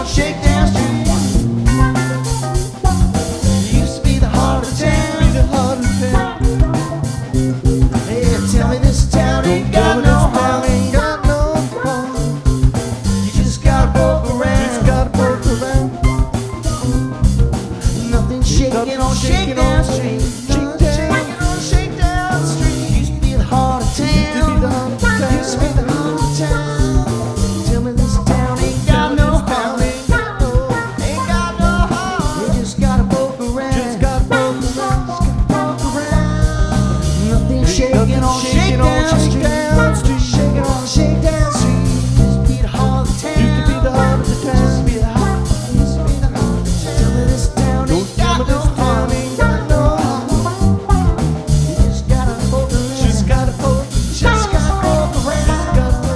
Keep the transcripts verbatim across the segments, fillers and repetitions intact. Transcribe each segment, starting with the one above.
Shakedown Street. You used to be the heart of town, the heart of town. Hey, tell me this town ain't got no heart, ain't got no heart. You just gotta poke around, just gotta poke around. Nothing shaking on Shakedown Street. Shaking on Shakedown Street. Used to be the heart of town, used to be the heart of town. Tell me this town ain't got no heart, ain't got no, ain't got no heart. You just gotta poke around, just gotta poke around, just gotta poke around. Nothing shaking on Shakedown Street, shaking on Shakedown Street. Used to be the heart of town, used to be the heart of the town, used to be the heart, used to be the heart of the town. Tell me this town ain't got no heart, ain't got no heart. You just gotta poke around, just gotta poke, just gotta poke around, just gotta poke.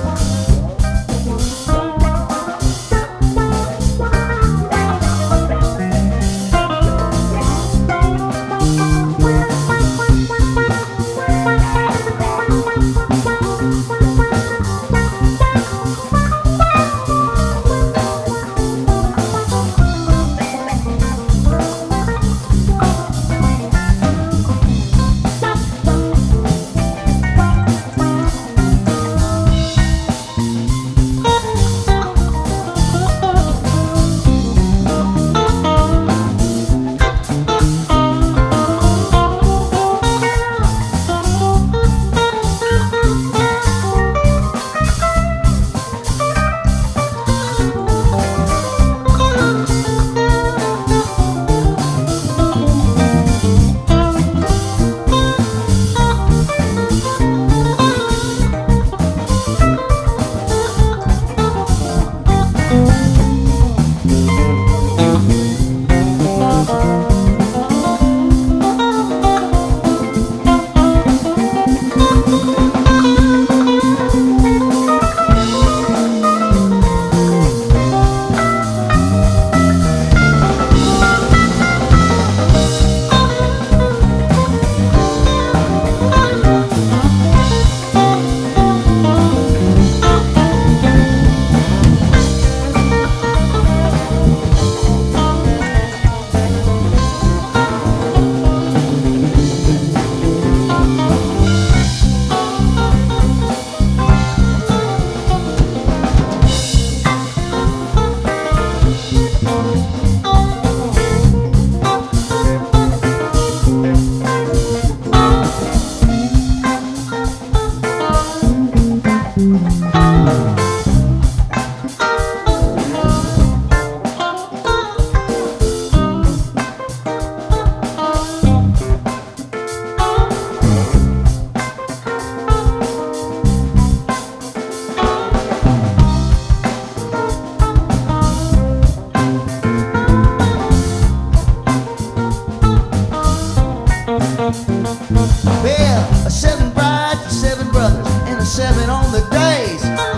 Well, seven brides, seven brothers, and a seven on the days.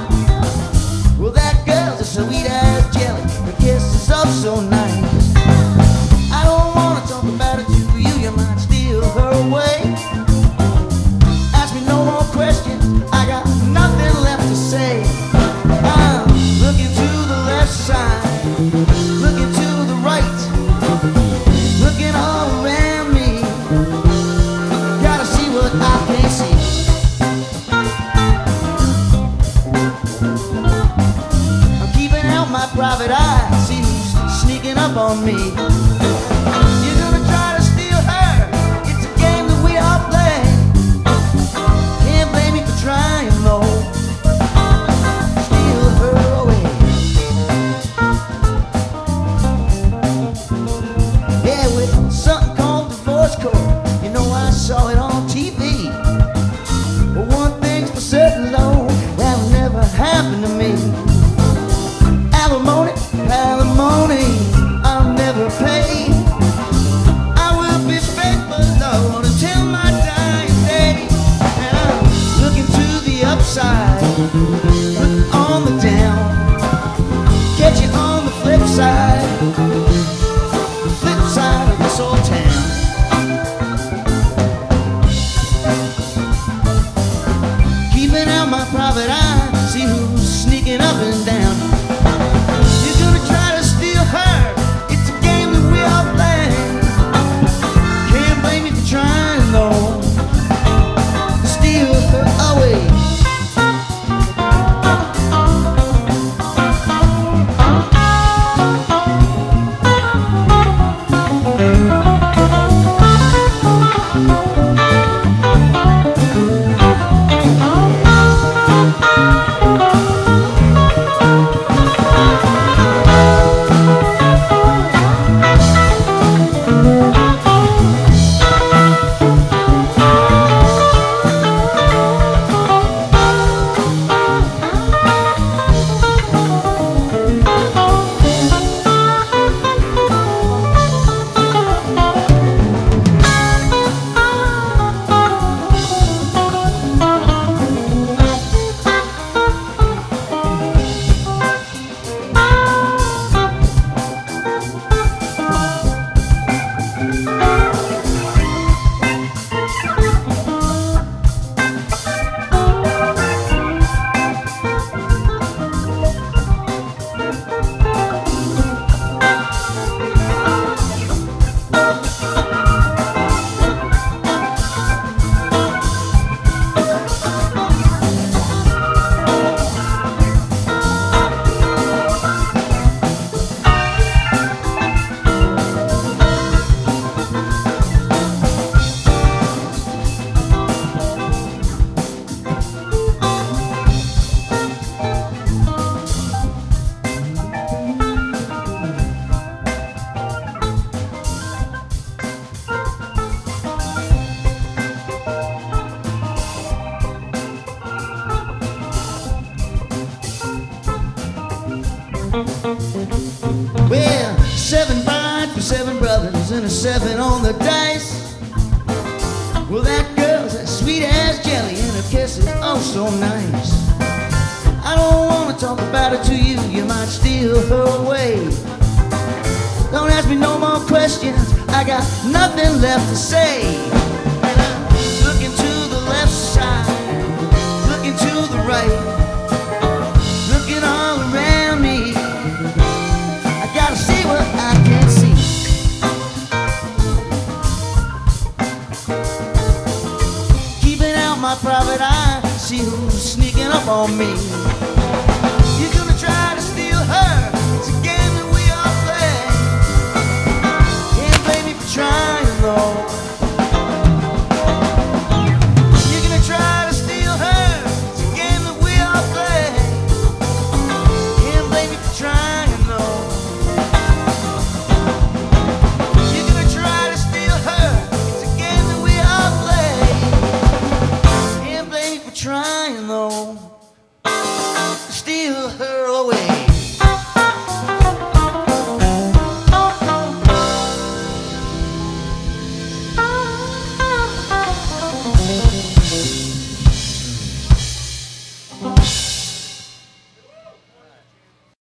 Well, that girl's a sweet as jelly. Her kisses are so nice. I don't wanna talk about it to you. You might steal her away. Ask me no more questions. I got nothing left to say. I'm looking to the left side, looking to the right, looking all around me. Gotta see what I can't see. I'm keeping out my private eye, see who's sneaking up on me. You're gonna try to steal her, it's a game that we all play. Can't blame you for trying though. Steal her away. Yeah, with something called divorce court. You know I saw it on T V. But one thing's for certain though, that'll never happen to me. Alimony, alimony, I'll never pay. I will be faithful though until my dying day. And I'm looking to the upside, look on the down, catch you on the flip side, flip side of this old town. Keeping out my private eye, see who's sneaking up and down. You're gonna try to Well, seven fine for seven brothers and a seven on the dice. Well, that girl's as sweet as jelly and her kiss is oh so nice. I don't want to talk about it to you, you might steal her away. Don't ask me no more questions, I got nothing left to say. And I'm looking to the left side, looking to the right, looking all around me. I gotta see what I can see. Keeping out my private eye, see who's sneaking up on me.